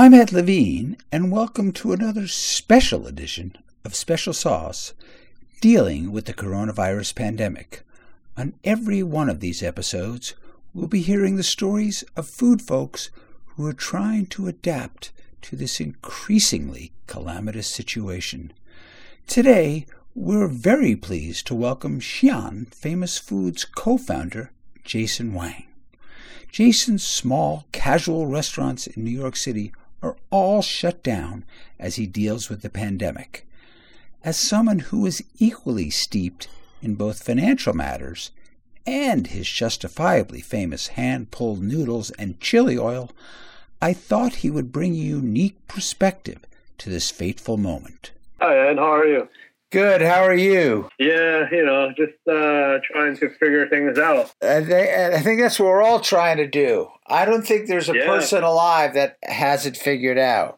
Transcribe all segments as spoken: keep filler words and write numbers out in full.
I'm Ed Levine, and welcome to another special edition of Special Sauce, dealing with the coronavirus pandemic. On every one of these episodes, we'll be hearing the stories of food folks who are trying to adapt to this increasingly calamitous situation. Today, we're very pleased to welcome Xi'an Famous Foods co-founder Jason Wang. Jason's small, casual restaurants in New York City are all shut down as he deals with the pandemic. As someone who is equally steeped in both financial matters and his justifiably famous hand-pulled noodles and chili oil, I thought he would bring a unique perspective to this fateful moment. Hi, Ed. How are you? Good. How are you? Yeah, you know, just uh, trying to figure things out. I think, I think that's what we're all trying to do. I don't think there's a yeah. person alive that has it figured out.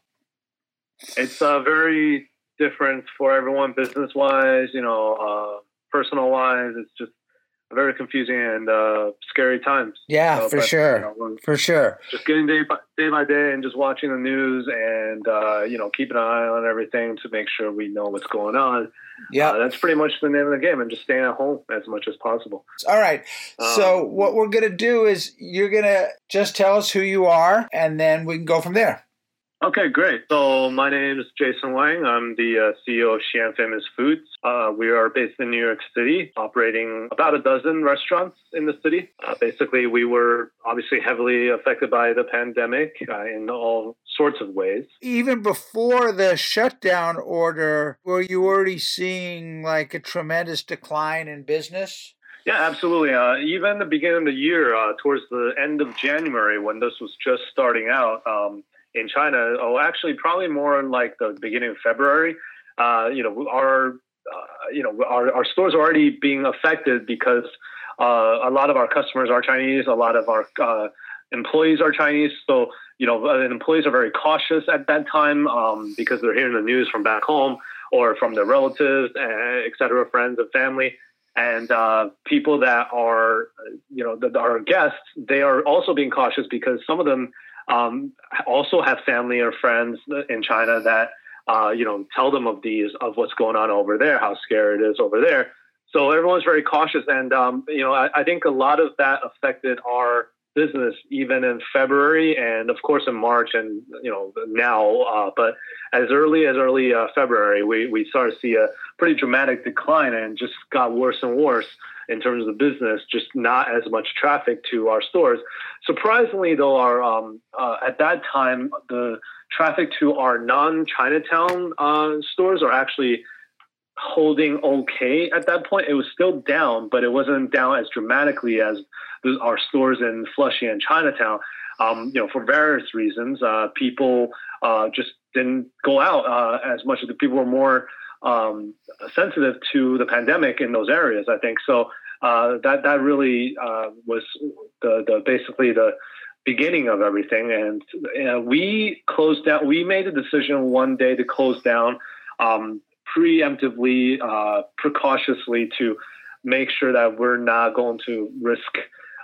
It's uh, very different for everyone, business-wise, you know, uh, personal-wise. It's just very confusing and uh, scary times. Yeah, so, for but, sure. You know, for sure. Just getting day by, day by day and just watching the news and, uh, you know, keeping an eye on everything to make sure we know what's going on. Yeah, uh, that's pretty much the name of the game, and just staying at home as much as possible. All right. Um, so what we're going to do is you're going to just tell us who you are, and then we can go from there. Okay, great. So my name is Jason Wang. I'm the uh, C E O of Xi'an Famous Foods. Uh, we are based in New York City, operating about a dozen restaurants in the city. Uh, basically, we were obviously heavily affected by the pandemic uh, in all sorts of ways. Even before the shutdown order, were you already seeing like a tremendous decline in business? Yeah, absolutely. Uh, even the beginning of the year, uh, towards the end of January, when this was just starting out, um, in China, oh, actually, probably more like the beginning of February. Uh, you know, our uh, you know our, our stores are already being affected because uh, a lot of our customers are Chinese, a lot of our uh, employees are Chinese. So you know, uh, employees are very cautious at that time um, because they're hearing the news from back home or from their relatives, uh, et cetera, friends and family. And uh, people that are, you know, that are guests, they are also being cautious because some of them Um, also have family or friends in China that, uh, you know, tell them of these, of what's going on over there, how scary it is over there. So everyone's very cautious. And, um, you know, I, I think a lot of that affected our business even in February and, of course, in March and, you know, now. Uh, but as early as early uh, February, we, we started to see a pretty dramatic decline and just got worse and worse in terms of the business, just not as much traffic to our stores. Surprisingly, though, our um, uh, at that time, the traffic to our non-Chinatown uh, stores are actually holding okay at that point. It was still down, but it wasn't down as dramatically as our stores in Flushing and Chinatown. Um, you know, for various reasons, uh, people uh, just didn't go out uh, as much. The people were more um, sensitive to the pandemic in those areas, I think. So uh, that that really uh, was the, the basically the beginning of everything. And uh, we closed down. We made a decision one day to close down um, preemptively, uh, precautiously, to make sure that we're not going to risk,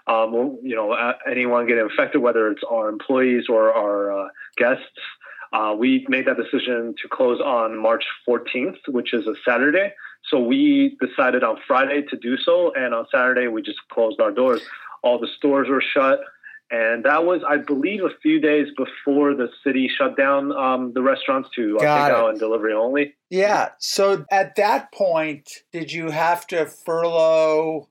um, you know, anyone getting infected, whether it's our employees or our uh, guests. Uh, we made that decision to close on March fourteenth, which is a Saturday. So we decided on Friday to do so. And on Saturday, we just closed our doors. All the stores were shut. And that was, I believe, a few days before the city shut down um, the restaurants to uh, takeout and delivery only. Yeah. So at that point, did you have to furlough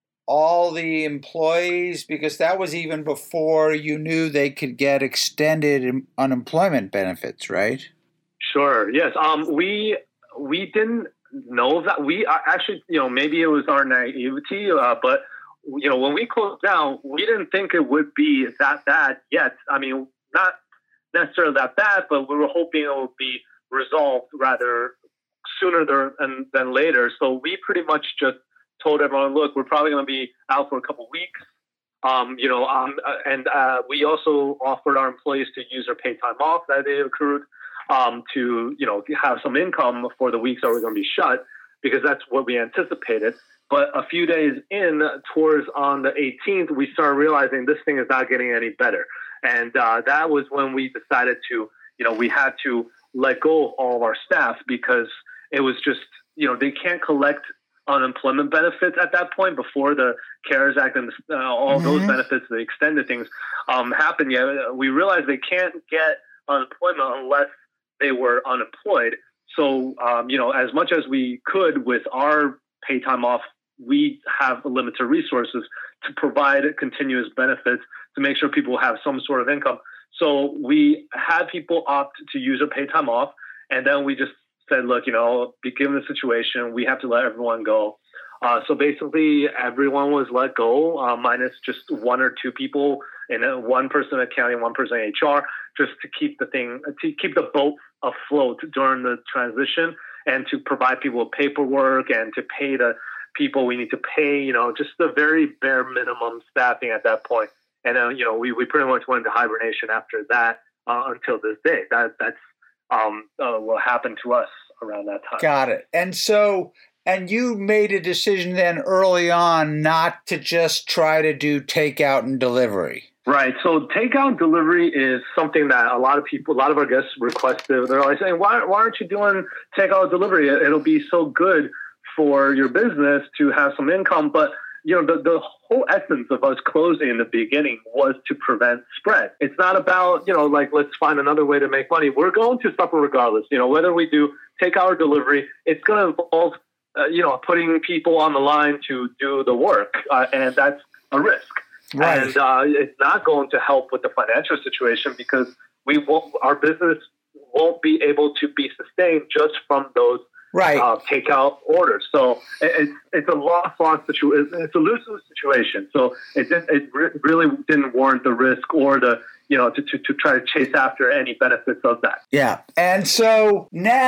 all the employees? Because that was even before you knew they could get extended unemployment benefits, right? Sure. Yes. Um, we we didn't know that. We uh, actually, you know, maybe it was our naivety, uh, but you know, when we closed down, we didn't think it would be that bad yet. I mean, not necessarily that bad, but we were hoping it would be resolved rather sooner than, than later. So we pretty much just told everyone, look, we're probably going to be out for a couple of weeks. Um, you know, um, and uh, we also offered our employees to use their paid time off that they accrued um, to, you know, have some income for the weeks that were going to be shut, because that's what we anticipated. But a few days in, towards on the eighteenth, we started realizing this thing is not getting any better. And uh, that was when we decided to, you know, we had to let go of all of our staff because it was just, you know, they can't collect unemployment benefits at that point before the CARES Act and uh, all mm-hmm. those benefits, the extended things um, happened yet. We realized they can't get unemployment unless they were unemployed. So, um, you know, as much as we could with our pay time off, we have limited resources to provide continuous benefits to make sure people have some sort of income. So we had people opt to use their pay time off. And then we just said, look, you know, given the situation, we have to let everyone go. Uh, so basically, everyone was let go, uh, minus just one or two people, and then one person in accounting, one person in H R, just to keep the thing, to keep the boat afloat during the transition, and to provide people with paperwork and to pay the people we need to pay. You know, just the very bare minimum staffing at that point. And then, you know, we, we pretty much went into hibernation after that uh, until this day. That that's um, uh, what happened to us around that time. Got it. And so, and you made a decision then early on not to just try to do takeout and delivery. Right. So takeout and delivery is something that a lot of people, a lot of our guests requested. They're always saying, why, why aren't you doing takeout and delivery? It'll be so good for your business to have some income. But you know, the, the whole essence of us closing in the beginning was to prevent spread. It's not about, you know, like, let's find another way to make money. We're going to suffer regardless. You know, whether we do takeout or delivery, it's going to involve, uh, you know, putting people on the line to do the work. Uh, and that's a risk. Right. And uh, it's not going to help with the financial situation because we won't, our business won't be able to be sustained just from those Right. Uh, takeout orders. So it's it's a loss-loss situation. It's a lose-lose situation. So it didn't, it re- really didn't warrant the risk or the, you know, to, to, to try to chase after any benefits of that. Yeah. And so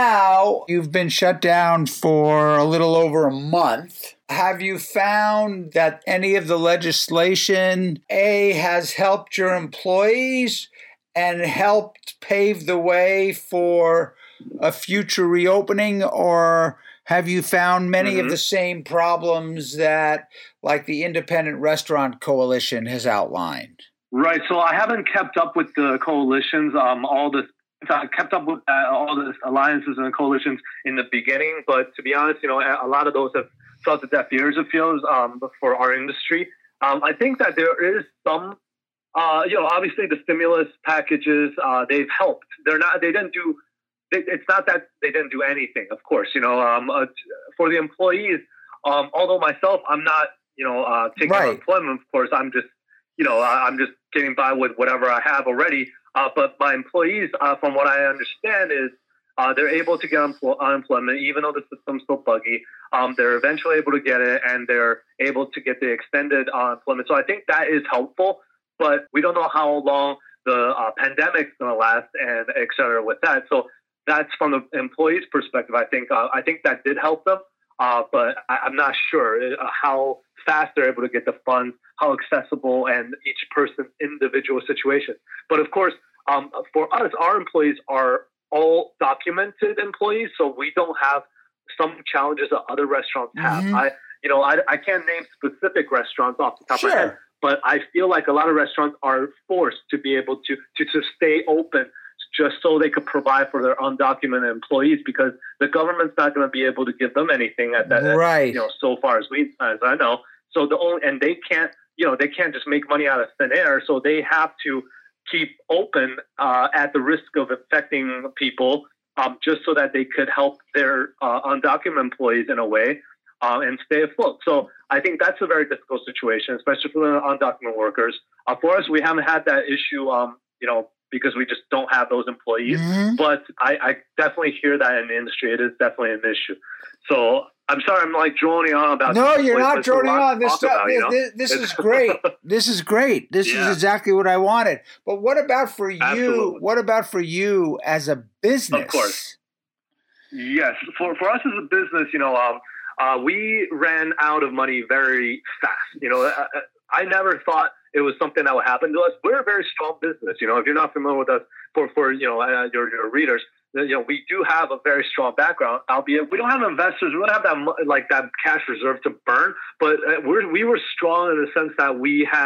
now you've been shut down for a little over a month. Have you found that any of the legislation, A, has helped your employees and helped pave the way for a future reopening, or have you found many mm-hmm. of the same problems that, like, the Independent Restaurant Coalition has outlined? Right. So I haven't kept up with the coalitions, um, all the I kept up with uh, all the alliances and coalitions in the beginning, but to be honest, you know, a lot of those have felt the deaf ears of feels um, for our industry. Um, I think that there is some, uh, you know, obviously the stimulus packages, uh, they've helped. They're not. They didn't do. It's not that they didn't do anything, of course, you know, um, uh, for the employees, um, although myself, I'm not, you know, uh, taking right. unemployment, of course, I'm just, you know, I'm just getting by with whatever I have already. Uh, but my employees, uh, from what I understand is uh, they're able to get unempl- unemployment, even though the system's so buggy. Um, they're eventually able to get it and they're able to get the extended unemployment. So I think that is helpful, but we don't know how long the uh, pandemic's going to last and et cetera with that. So that's from the employees' perspective. I think uh, I think that did help them, uh, but I, I'm not sure uh, how fast they're able to get the funds, how accessible, and each person's individual situation. But of course, um, for us, our employees are all documented employees, so we don't have some challenges that other restaurants have. Mm-hmm. I, you know, I, I can't name specific restaurants off the top sure. of my head, but I feel like a lot of restaurants are forced to be able to to, to stay open just so they could provide for their undocumented employees, because the government's not going to be able to give them anything at that, right. you know, so far as we, as I know. So the only, and they can't, you know, they can't just make money out of thin air. So they have to keep open uh, at the risk of affecting people, um, just so that they could help their uh, undocumented employees in a way uh, and stay afloat. So I think that's a very difficult situation, especially for the undocumented workers. Uh, for us, we haven't had that issue, um, you know, because we just don't have those employees. Mm-hmm. But I, I definitely hear that in the industry. It is definitely an issue. So I'm sorry, I'm like droning on about no, this. you're not droning on. This stuff, about, this, you know? this, this is great. This is great. This yeah. is exactly what I wanted. But what about for you? Absolutely. What about for you as a business? Of course. Yes. For for us as a business, you know, um, uh, we ran out of money very fast. You know, I, I never thought it was something that would happen to us. We're a very strong business. You know, if you're not familiar with us, for, for you know, uh, your, your readers, you know, we do have a very strong background, albeit we don't have investors. We don't have that, like, that cash reserve to burn, but uh, we're, we were strong in the sense that we had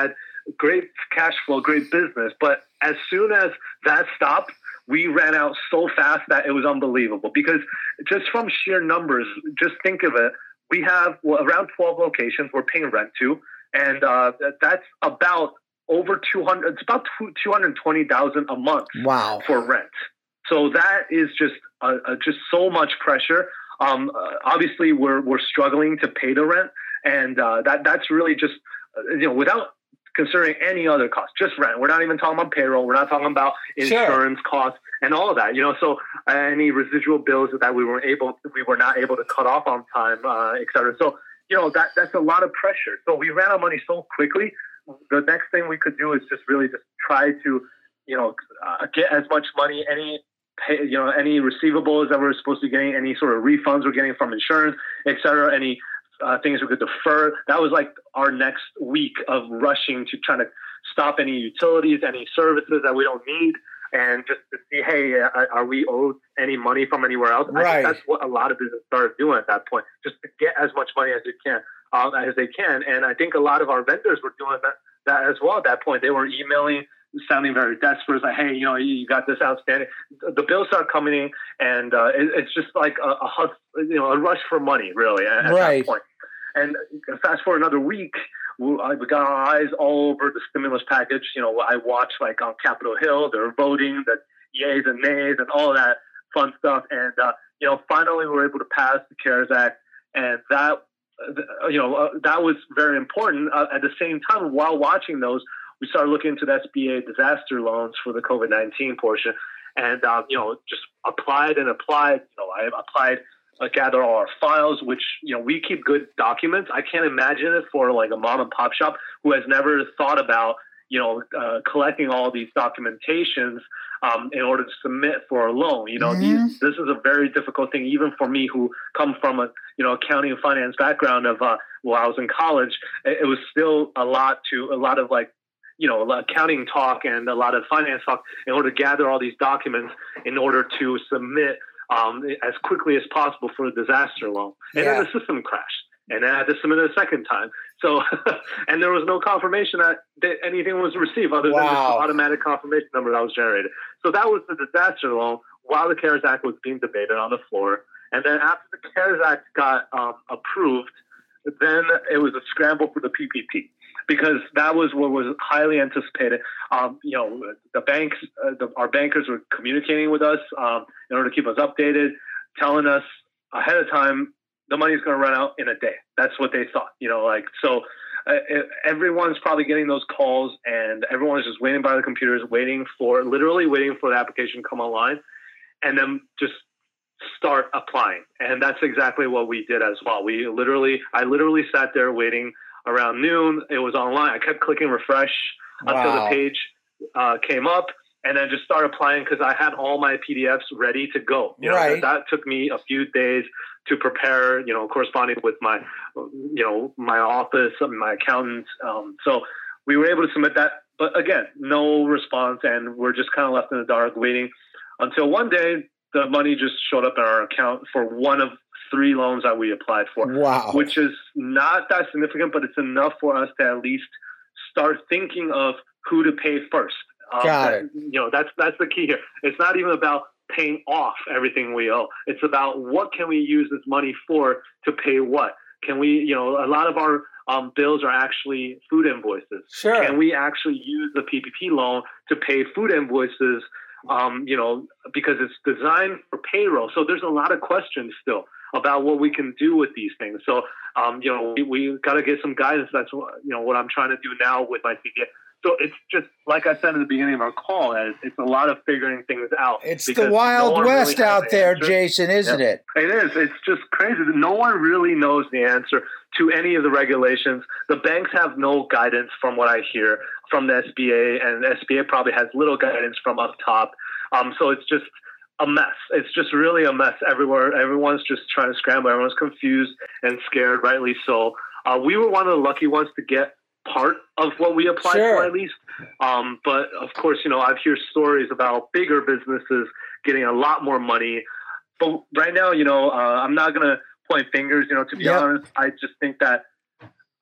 great cash flow, great business. But as soon as that stopped, we ran out so fast that it was unbelievable. Because just from sheer numbers, just think of it. We have well, around twelve locations we're paying rent to, and uh, that's about over two hundred. It's about two hundred twenty thousand a month. Wow. For rent. So that is just uh, uh, just so much pressure. Um, uh, obviously, we're we're struggling to pay the rent, and uh, that that's really just uh, you know without considering any other costs, just rent. We're not even talking about payroll. We're not talking about insurance sure. costs and all of that. You know, so uh, any residual bills that we were able we were not able to cut off on time, uh, et cetera. So you know that that's a lot of pressure. So we ran out of money so quickly. The next thing we could do is just really just try to you know uh, get as much money any. Pay, you know, any receivables that we're supposed to be getting, any sort of refunds we're getting from insurance, et cetera, any uh, things we could defer. That was like our next week of rushing to try to stop any utilities, any services that we don't need, and just to see, hey, uh, are we owed any money from anywhere else? Right. I think that's what a lot of businesses started doing at that point, just to get as much money as they can, uh, as they can. And I think a lot of our vendors were doing that, that as well at that point. They were emailing, sounding very desperate, like, hey, you know, you got this outstanding. The bills start coming in, and uh, it, it's just like a, a hus- you know, a rush for money, really, at, at right. that point. And fast forward another week, we, we got our eyes all over the stimulus package. You know, I watched like on Capitol Hill, they're voting, the yays and nays and all that fun stuff. And, uh, you know, finally we were able to pass the CARES Act, and that, uh, you know, uh, that was very important. Uh, at the same time, while watching those, we started looking into the S B A disaster loans for the COVID nineteen portion, and uh, you know, just applied and applied. You know, I applied, uh, gathered all our files, which you know we keep good documents. I can't imagine it for like a mom and pop shop who has never thought about you know uh, collecting all these documentations um, in order to submit for a loan. You know, mm-hmm. these, this is a very difficult thing, even for me who come from a you know accounting and finance background. Of uh, while I was in college, it, it was still a lot to a lot of like. you know, accounting talk and a lot of finance talk in order to gather all these documents in order to submit um, as quickly as possible for a disaster loan. And yeah. then the system crashed. And then I had to submit it a second time. So, and there was no confirmation that, that anything was received other wow. than this automatic confirmation number that was generated. So that was the disaster loan while the CARES Act was being debated on the floor. And then after the CARES Act got um, approved, then it was a scramble for the P P P. Because that was what was highly anticipated. Um, you know, the banks, uh, the, our bankers were communicating with us um, in order to keep us updated, telling us ahead of time the money's going to run out in a day. That's what they thought. You know, like so, uh, everyone's probably getting those calls, and everyone's just waiting by the computers, waiting for literally waiting for the application to come online, and then just start applying. And that's exactly what we did as well. We literally, I literally sat there waiting. Around noon, it was online. I kept clicking refresh wow. until the page uh, came up, and then just started applying because I had all my P D Fs ready to go. You know, right. that, that took me a few days to prepare. You know, corresponding with my, you know, my office, my accountants. Um, so we were able to submit that, but again, no response, and we're just kind of left in the dark, waiting until one day the money just showed up in our account for one of three loans that we applied for, wow. which is not that significant, but it's enough for us to at least start thinking of who to pay first. Um, Got that, it. You know, that's that's the key here. It's not even about paying off everything we owe. It's about what can we use this money for to pay what. Can we, you know, a lot of our um, bills are actually food invoices. Sure. Can we actually use the P P P loan to pay food invoices? Um, you know, because it's designed for payroll. So there's a lot of questions still about what we can do with these things. So, um, you know, we, we got to get some guidance. That's, you know, what I'm trying to do now with my C P A. So it's just, like I said in the beginning of our call, it's a lot of figuring things out. It's the Wild no West really out there, answer. Jason, isn't yeah. it? It is. It's just crazy. No one really knows the answer to any of the regulations. The banks have no guidance from what I hear from the S B A, and the S B A probably has little guidance from up top. Um, so it's just a mess. It's just really a mess everywhere. Everyone's just trying to scramble. Everyone's confused and scared, rightly so. Uh, we were one of the lucky ones to get part of what we applied sure. for, at least. Um, but of course, you know, I've heard stories about bigger businesses getting a lot more money. But right now, you know, uh, I'm not going to point fingers, you know, to be yep. honest. I just think that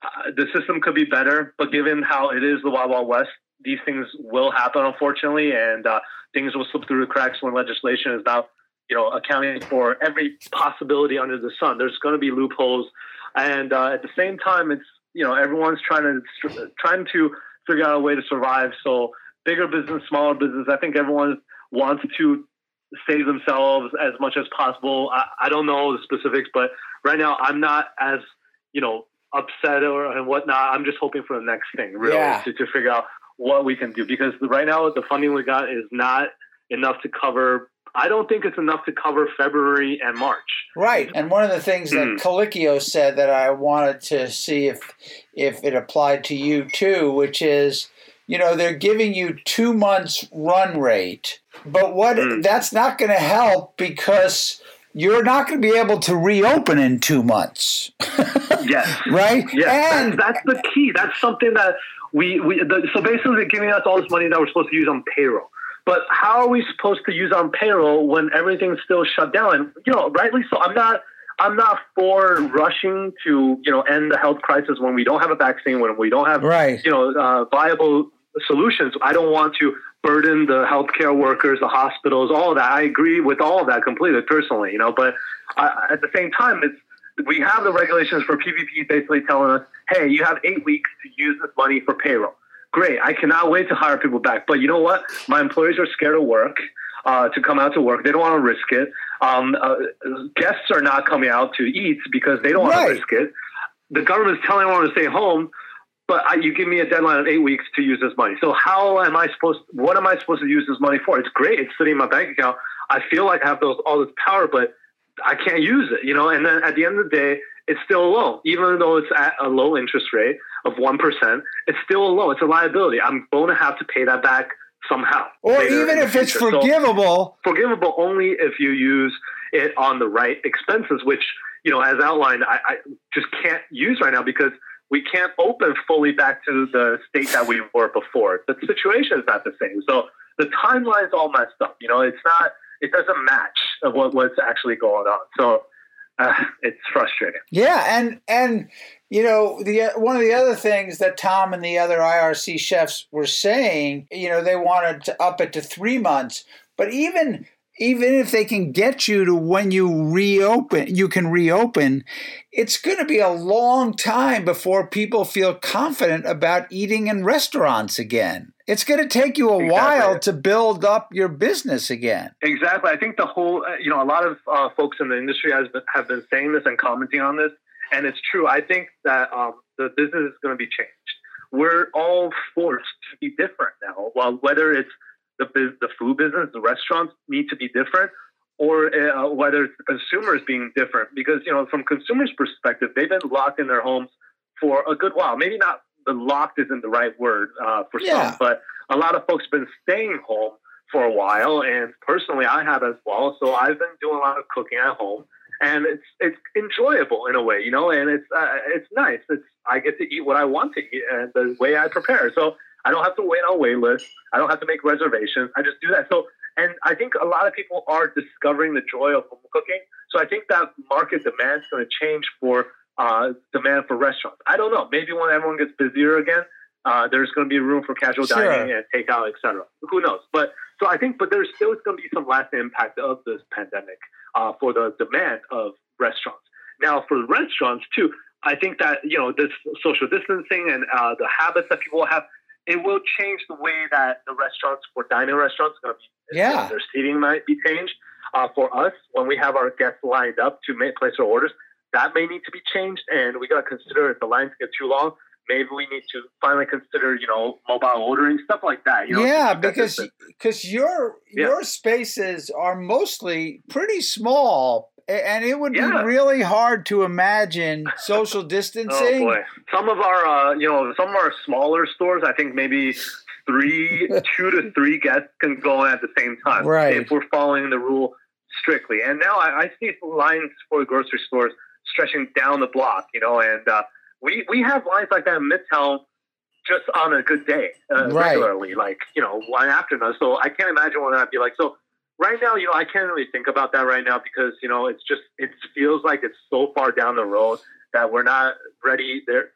uh, the system could be better, but given how it is the Wild Wild West, these things will happen, unfortunately, and uh, things will slip through the cracks when legislation is now, you know, accounting for every possibility under the sun. There's going to be loopholes, and uh, at the same time, it's, you know, everyone's trying to trying to figure out a way to survive. So bigger business, smaller business, I think everyone wants to save themselves as much as possible. I, I don't know the specifics, but right now I'm not as, you know, upset or and whatnot. I'm just hoping for the next thing, really, Yeah. to, to figure out what we can do, because right now the funding we got is not enough to cover. I don't think it's enough to cover February and March. Right. And one of the things that Mm. Colicchio said that I wanted to see if if it applied to you too, which is, you know, they're giving you two months run rate, but what Mm. that's not going to help because you're not going to be able to reopen in two months. Yes. Right? Yes. And That's, that's the key. That's something that we, we the, so basically they're giving us all this money that we're supposed to use on payroll. But how are we supposed to use on payroll when everything's still shut down? And, you know, rightly so. I'm not, I'm not for rushing to, you know, end the health crisis when we don't have a vaccine, when we don't have, Right. you know, uh, viable solutions. I don't want to burden the healthcare workers, the hospitals, all of that. I agree with all of that completely, personally, you know, but uh, at the same time, it's, we have the regulations for P P P basically telling us, hey, you have eight weeks to use this money for payroll. Great. I cannot wait to hire people back. But you know what? My employees are scared of work, uh, to come out to work. They don't want to risk it. Um, uh, guests are not coming out to eat because they don't want Right. to risk it. The government's telling everyone to stay home, but I, you give me a deadline of eight weeks to use this money. So how am I supposed, what am I supposed to use this money for? It's great. It's sitting in my bank account. I feel like I have those, all this power, but I can't use it, you know? And then at the end of the day, it's still a loan. Even though it's at a low interest rate of one percent, it's still a loan. It's a liability. I'm going to have to pay that back somehow. or later even in the if it's future. So forgivable. forgivable only if you use it on the right expenses, which, you know, as outlined, I, I just can't use right now because we can't open fully back to the state that we were before. The situation is not the same. So the timeline's all messed up. You know, it's not, it doesn't match of what, what's actually going on. So uh, it's frustrating. Yeah, and and you know, the one of the other things that Tom and the other I R C chefs were saying, you know, they wanted to up it to three months, but even even if they can get you to when you reopen, you can reopen, it's going to be a long time before people feel confident about eating in restaurants again. It's going to take you a Exactly. while to build up your business again. Exactly. I think the whole, uh, you know, a lot of uh, folks in the industry has been, have been saying this and commenting on this, and it's true. I think that um, the business is going to be changed. We're all forced to be different now. Well, whether it's the the food business, the restaurants need to be different, or uh, whether it's the consumers being different. Because, you know, from consumers' perspective, they've been locked in their homes for a good while. Maybe not, the locked isn't the right word uh, for Yeah. some, but a lot of folks have been staying home for a while, and personally I have as well. So I've been doing a lot of cooking at home, and it's it's enjoyable in a way, you know, and it's uh, it's nice. It's I get to eat what I want to eat and the way I prepare. So I don't have to wait on wait lists. I don't have to make reservations. I just do that. So, and I think a lot of people are discovering the joy of home cooking. So I think that market demand is going to change for uh, demand for restaurants. I don't know. Maybe when everyone gets busier again, uh, there's going to be room for casual Sure. dining and takeout, et cetera. Who knows? But so I think, but there's still going to be some lasting impact of this pandemic uh, for the demand of restaurants. Now, for the restaurants too, I think that, you know, this social distancing and uh, the habits that people have, it will change the way that the restaurants, for dining restaurants, going to be. Yeah. Their seating might be changed. Uh, for us, when we have our guests lined up to make place their orders, that may need to be changed, and we got to consider if the lines get too long, maybe we need to finally consider, you know, mobile ordering, stuff like that. You know, yeah, to keep that because distance. because your Yeah. your spaces are mostly pretty small, a- and it would Yeah. be really hard to imagine social Oh distancing. boy, some of our, uh, you know, some of our smaller stores, I think maybe three, two to three guests can go in at the same time, Right. if we're following the rule strictly. And now I, I see lines for grocery stores stretching down the block, you know, and uh, we we have lines like that in Midtown just on a good day, uh, Right. regularly, like, you know, one afternoon. So I can't imagine what that'd be like. So right now, you know, I can't really think about that right now because, you know, it's just, it feels like it's so far down the road that we're not ready there for,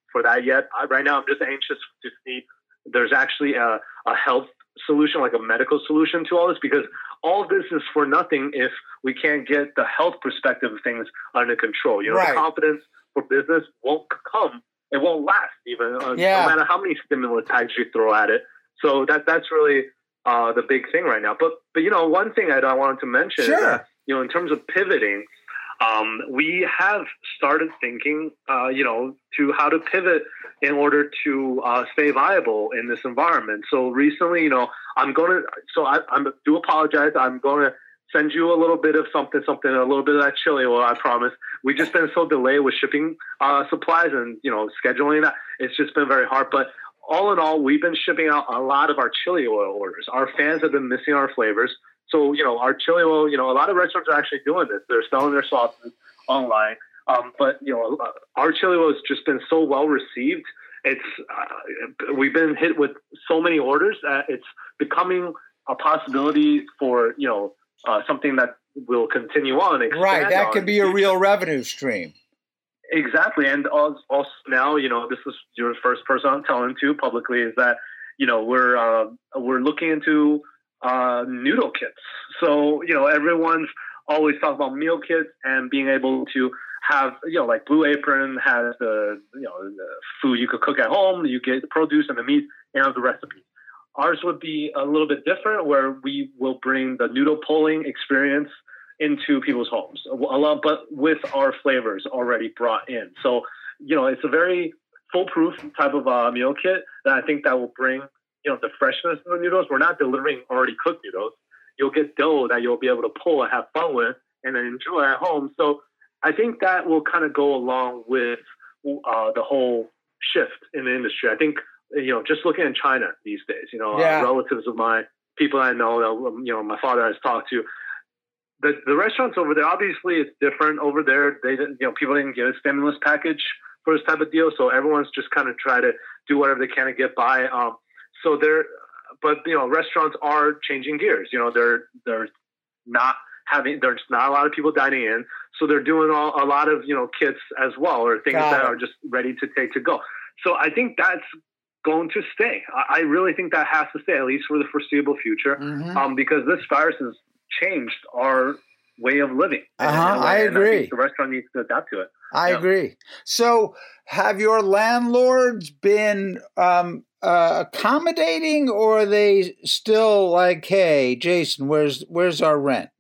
for that yet. I, right now, I'm just anxious to see there's actually a, a health solution, like a medical solution to all this, because all this is for nothing if we can't get the health perspective of things under control. You know, right. The confidence for business won't come. It won't last even, uh, yeah. no matter how many stimulus tags you throw at it. So that that's really uh, the big thing right now. But, but you know, one thing I, I wanted to mention sure. is that, you know, in terms of pivoting, um, we have started thinking, uh, you know, to how to pivot in order to uh, stay viable in this environment. So recently, you know, I'm going to, so I I'm, do apologize. I'm going to send you a little bit of something, something, a little bit of that chili oil, I promise. We've just been so delayed with shipping uh, supplies and, you know, scheduling that. It's just been very hard. But all in all, we've been shipping out a lot of our chili oil orders. Our fans have been missing our flavors. So, you know, our chili oil, you know, a lot of restaurants are actually doing this. They're selling their sauces online. Um, but, you know, our chili oil has just been so well received. It's uh, we've been hit with so many orders that it's becoming a possibility for, you know, uh, something that will continue on. Right. That could be a real revenue stream. Exactly. And also now, you know, this is your first person I'm telling to publicly is that, you know, we're uh, we're looking into uh, noodle kits. So, you know, everyone's always talking about meal kits and being able to have, you know, like Blue Apron has the, you know, the food you could cook at home. You get the produce and the meat and the recipe. Ours would be a little bit different, where we will bring the noodle pulling experience into people's homes, a lot, but with our flavors already brought in. So, you know, it's a very foolproof type of uh, meal kit that I think that will bring, you know, the freshness of the noodles. We're not delivering already cooked noodles. You'll get dough that you'll be able to pull and have fun with and then enjoy at home. So I think that will kind of go along with uh, the whole shift in the industry. I think, you know, just looking in China these days, you know, yeah. uh, relatives of mine, people I know, that, you know, my father has talked to, the the restaurants over there, obviously it's different over there. They didn't, you know, people didn't get a stimulus package for this type of deal. So everyone's just kind of try to do whatever they can to get by. Um, so they're, but, you know, restaurants are changing gears. You know, they're, they're not having, there's not a lot of people dining in. So they're doing all, a lot of, you know, kits as well, or things Got that it. are just ready to take to go. So I think that's going to stay. I, I really think that has to stay, at least for the foreseeable future, mm-hmm. um, because this virus has changed our way of living. Uh-huh. And, I and agree. I think the restaurant needs to adapt to it. I yeah. agree. So have your landlords been um, uh, accommodating, or are they still like, hey, Jason, where's where's our rent?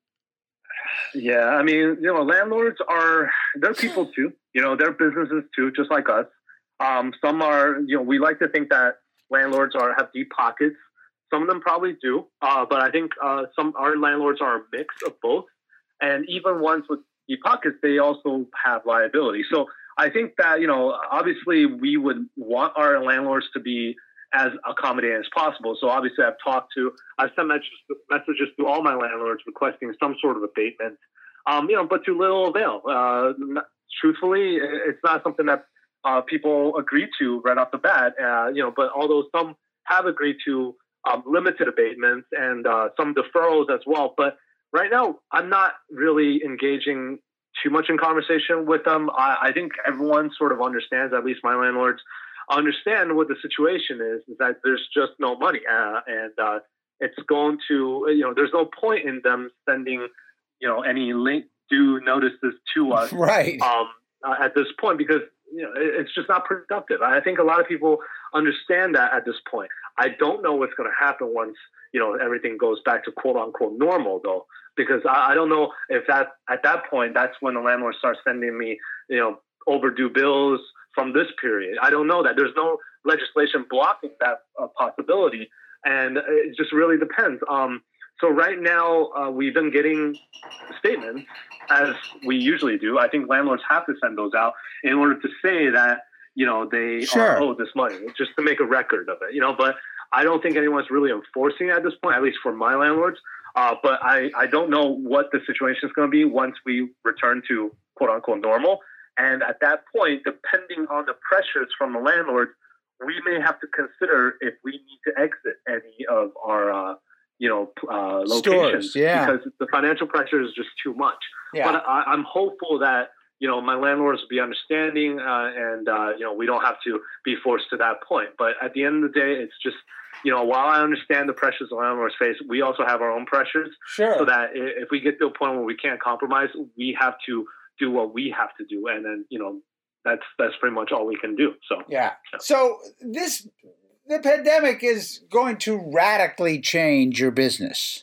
Yeah, I mean, you know, landlords are, they're people too. You know, they're businesses too, just like us. Um, some are, you know, we like to think that landlords are have deep pockets. Some of them probably do, uh, but I think uh, some our landlords are a mix of both. And even ones with deep pockets, they also have liability. So I think that, you know, obviously we would want our landlords to be as accommodating as possible. So obviously I've talked to, I've sent messages, messages to all my landlords requesting some sort of abatement, um, you know, but to little avail. Uh, not, truthfully, it's not something that uh, people agree to right off the bat, uh, you know, but although some have agreed to um, limited abatements and uh, some deferrals as well. But right now, I'm not really engaging too much in conversation with them. I, I think everyone sort of understands, at least my landlords understand what the situation is, is that there's just no money. Uh, and uh, it's going to, you know, there's no point in them sending, you know, any link due notices to us right. um, uh, at this point, because, you know, it, it's just not productive. I think a lot of people understand that at this point. I don't know what's going to happen once, you know, everything goes back to quote unquote normal, though, because I, I don't know if that at that point, that's when the landlord starts sending me, you know, overdue bills from this period. I don't know that. There's no legislation blocking that uh, possibility. And it just really depends. Um, so right now, uh, we've been getting statements, as we usually do. I think landlords have to send those out in order to say that, you know, they sure. are owed this money, just to make a record of it, you know. But I don't think anyone's really enforcing it at this point, at least for my landlords. Uh, but I, I don't know what the situation is going to be once we return to quote unquote normal. And at that point, depending on the pressures from the landlords, we may have to consider if we need to exit any of our, uh, you know, uh, locations. Stores, yeah. Because the financial pressure is just too much. Yeah. But I, I'm hopeful that, you know, my landlords will be understanding, uh, and uh, you know, we don't have to be forced to that point. But at the end of the day, it's just, you know, while I understand the pressures the landlords face, we also have our own pressures. Sure. So that if we get to a point where we can't compromise, we have to do what we have to do, and then, you know, that's that's pretty much all we can do. So yeah. So this the pandemic is going to radically change your business.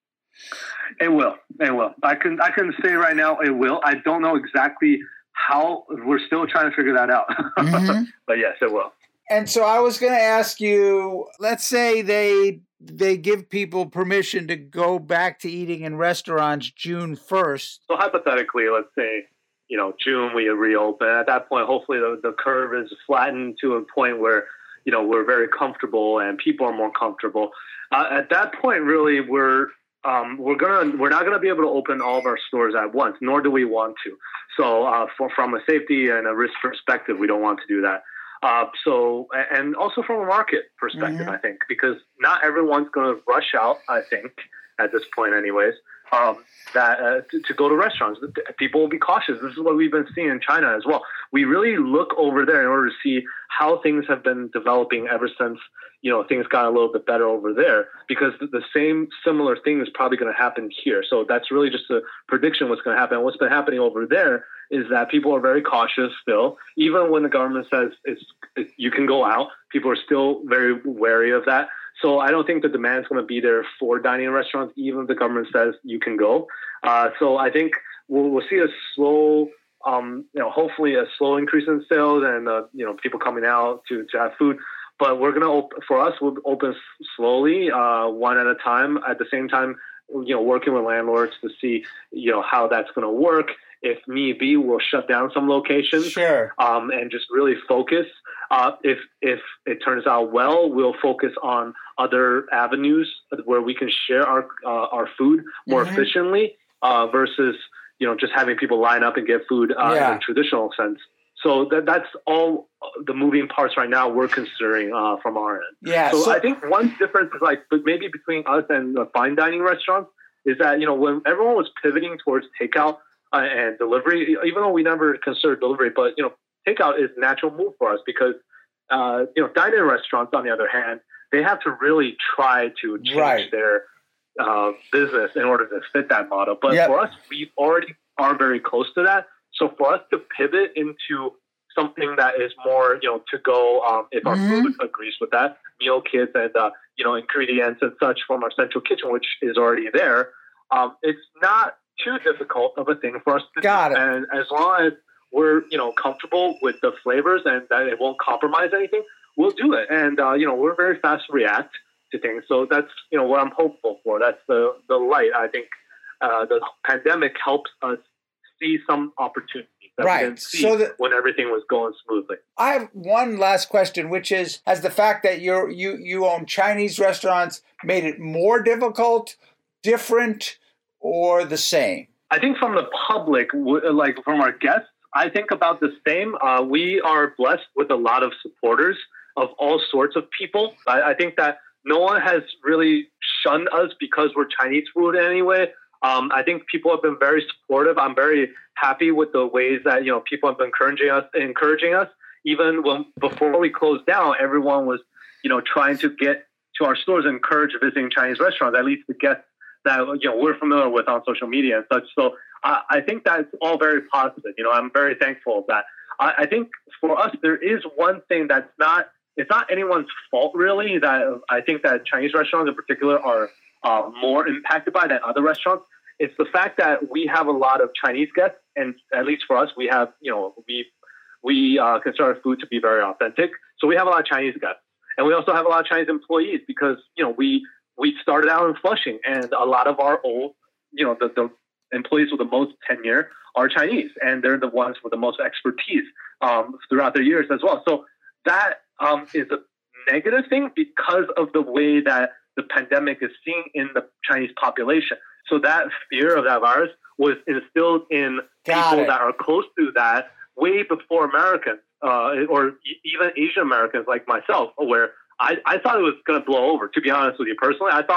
It will. It will. I can I can say right now it will. I don't know exactly how. We're still trying to figure that out. Mm-hmm. But yes, it will. And so I was going to ask you, let's say they they give people permission to go back to eating in restaurants June first. So hypothetically, let's say, you know, June we reopen. At that point, hopefully the, the curve is flattened to a point where, you know, we're very comfortable and people are more comfortable. Uh, at that point, really, we're Um, we're gonna we're not gonna be able to open all of our stores at once, nor do we want to. So, uh, for, from a safety and a risk perspective, we don't want to do that. Uh, so, and also from a market perspective, mm-hmm. I think, because not everyone's gonna rush out. I think at this point, anyways, um, that uh, to, to go to restaurants, people will be cautious. This is what we've been seeing in China as well. We really look over there in order to see how things have been developing ever since, you know, things got a little bit better over there, because the same similar thing is probably going to happen here. So that's really just a prediction what's going to happen. What's been happening over there is that people are very cautious still. Even when the government says it's, it, you can go out, people are still very wary of that. So I don't think the demand is going to be there for dining in restaurants, even if the government says you can go. Uh, so I think we'll, we'll see a slow, um, you know, hopefully a slow increase in sales and, uh, you know, people coming out to, to have food. But we're going to, op- for us, we'll open slowly, uh, one at a time. At the same time, you know, working with landlords to see, you know, how that's going to work. If need be, we'll shut down some locations. Sure. Um, and just really focus. Uh, if if it turns out well, we'll focus on other avenues where we can share our uh, our food more mm-hmm. efficiently uh, versus, you know, just having people line up and get food uh, yeah. in a traditional sense. So that that's all the moving parts right now we're considering uh, from our end. Yeah. So, so I think one difference is like, but maybe between us and the fine dining restaurants is that, you know, when everyone was pivoting towards takeout uh, and delivery, even though we never considered delivery, but, you know, takeout is a natural move for us because, uh, you know, dine-in restaurants, on the other hand, they have to really try to change right. their uh, business in order to fit that model. But yep. for us, we already are very close to that. So for us to pivot into something that is more, you know, to go, um, if our mm-hmm. food agrees with that, meal kits and, uh, you know, ingredients and such from our central kitchen, which is already there, um, it's not too difficult of a thing for us to Got do. It. And as long as we're, you know, comfortable with the flavors and that it won't compromise anything, we'll do it. And, uh, you know, we're very fast to react to things. So that's, you know, what I'm hopeful for. That's the, the light. I think uh, the pandemic helps us see some opportunities that right. we didn't see so the, when everything was going smoothly. I have one last question, which is, has the fact that you're, you you own Chinese restaurants made it more difficult, different, or the same? I think from the public, like from our guests, I think about the same. Uh, we are blessed with a lot of supporters of all sorts of people. I, I think that no one has really shunned us because we're Chinese food anyway. Um, I think people have been very supportive. I'm very happy with the ways that, you know, people have been encouraging us, encouraging us. Even when before we closed down, everyone was, you know, trying to get to our stores and encourage visiting Chinese restaurants, at least the guests that, you know, we're familiar with on social media and such. So I, I think that's all very positive. You know, I'm very thankful of that. I, I think for us, there is one thing that's not, it's not anyone's fault really, that I think that Chinese restaurants in particular are uh, more impacted by than other restaurants. It's the fact that we have a lot of Chinese guests, and at least for us, we have, you know, we we uh, consider our food to be very authentic. So we have a lot of Chinese guests, and we also have a lot of Chinese employees because, you know, we we started out in Flushing, and a lot of our old, you know, the, the employees with the most tenure are Chinese, and they're the ones with the most expertise um, throughout their years as well. So that um, is a negative thing because of the way that the pandemic is seen in the Chinese population. So that fear of that virus was instilled in Got people it. that are close to that way before Americans, uh, or e- even Asian Americans like myself, where I, I thought it was going to blow over, to be honest with you personally. I thought,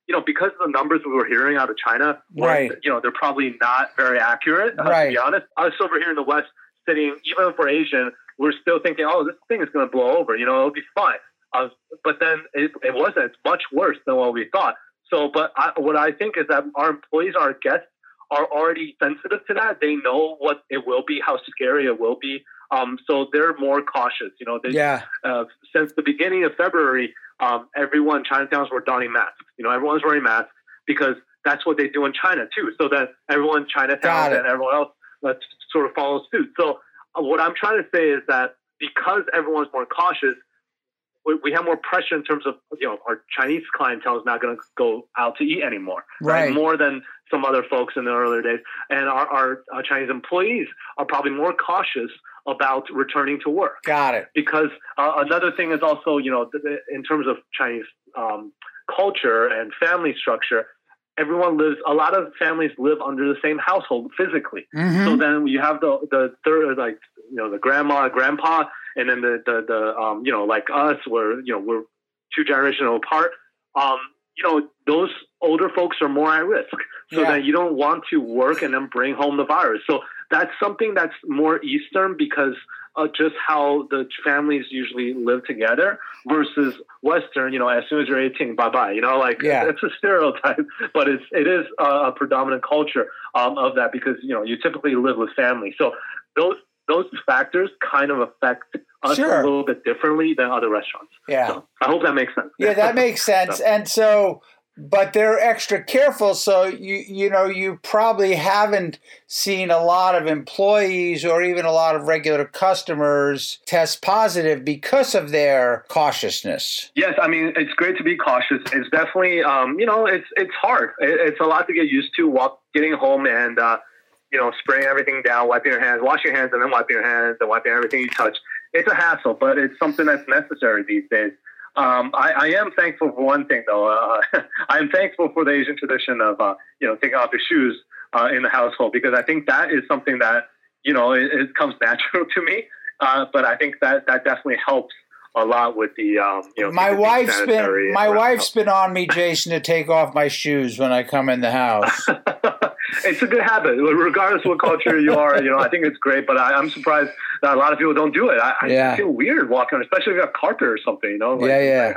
you know, because of the numbers we were hearing out of China, right. you know, they're probably not very accurate, uh, right. to be honest. Us over here in the West sitting, even if we're Asian, we're still thinking, oh, this thing is going to blow over, you know, it'll be fine. Uh, but then it, it wasn't. It's much worse than what we thought. So, but I, what I think is that our employees, our guests, are already sensitive to that. They know what it will be, how scary it will be. Um, so they're more cautious. You know, they, yeah. uh, since the beginning of February, um, everyone, Chinatowns were donning masks. You know, everyone's wearing masks because that's what they do in China too. So that everyone, Chinatown and everyone else, uh, sort of follows suit. So uh, what I'm trying to say is that because everyone's more cautious, we, we have more pressure in terms of, you know, our Chinese clientele is not going to go out to eat anymore, right? right? More than some other folks in the earlier days. And our, our, our Chinese employees are probably more cautious about returning to work. Got it. Because uh, another thing is also, you know, in terms of Chinese um, culture and family structure, everyone lives, a lot of families live under the same household physically. Mm-hmm. So then you have the, the third, like, you know, the grandma, grandpa, and then the, the, the um, you know, like us, where, you know, we're two generations apart. Um, you know, those older folks are more at risk. So yeah. then you don't want to work and then bring home the virus. So that's something that's more Eastern because of just how the families usually live together versus Western, you know, as soon as you're eighteen, bye-bye. You know, like yeah. it's a stereotype, but it's, it is a, a predominant culture um, of that because, you know, you typically live with family. So those, those factors kind of affect us sure. a little bit differently than other restaurants. Yeah. So I hope that makes sense. Yeah, that makes sense. so. And so, but they're extra careful. So, you you know, you probably haven't seen a lot of employees or even a lot of regular customers test positive because of their cautiousness. Yes. I mean, it's great to be cautious. It's definitely, um, you know, it's, it's hard. It, it's a lot to get used to walk, getting home and, uh, you know, spraying everything down, wiping your hands, washing your hands, and then wiping your hands and wiping everything you touch. It's a hassle, but it's something that's necessary these days. Um, I, I am thankful for one thing, though. Uh, I am thankful for the Asian tradition of, uh, you know, taking off your shoes uh, in the household, because I think that is something that, you know, it, it comes natural to me. Uh, but I think that that definitely helps a lot with the, um, you know, my wife's been my wife's been on me, Jason, to take off my shoes when I come in the house. It's a good habit, regardless of what culture you are. You know, I think it's great, but I, I'm surprised that a lot of people don't do it. I, yeah. I feel weird walking, especially if you have carpet or something. You know, like, yeah,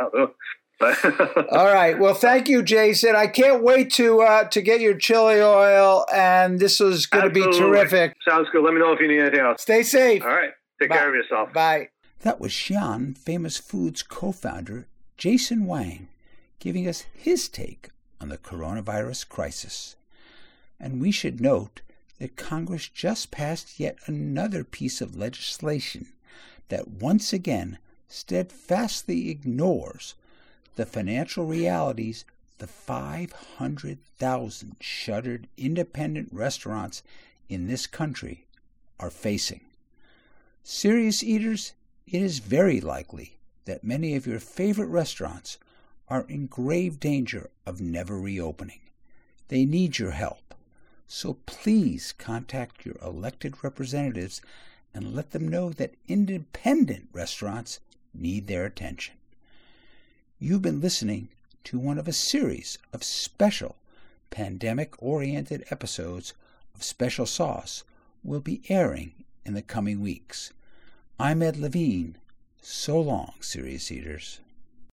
yeah. All right. Well, thank you, Jason. I can't wait to uh, to get your chili oil, and this was going to be terrific. Sounds good. Let me know if you need anything else. Stay safe. All right. Take Bye. care of yourself. Bye. That was Xi'an Famous Foods co-founder Jason Wang giving us his take on the coronavirus crisis. And we should note that Congress just passed yet another piece of legislation that once again steadfastly ignores the financial realities the five hundred thousand shuttered independent restaurants in this country are facing. Serious eaters, it is very likely that many of your favorite restaurants are in grave danger of never reopening. They need your help. So please contact your elected representatives and let them know that independent restaurants need their attention. You've been listening to one of a series of special pandemic-oriented episodes of Special Sauce will be airing in the coming weeks. I'm Ed Levine. So long, Serious Eaters.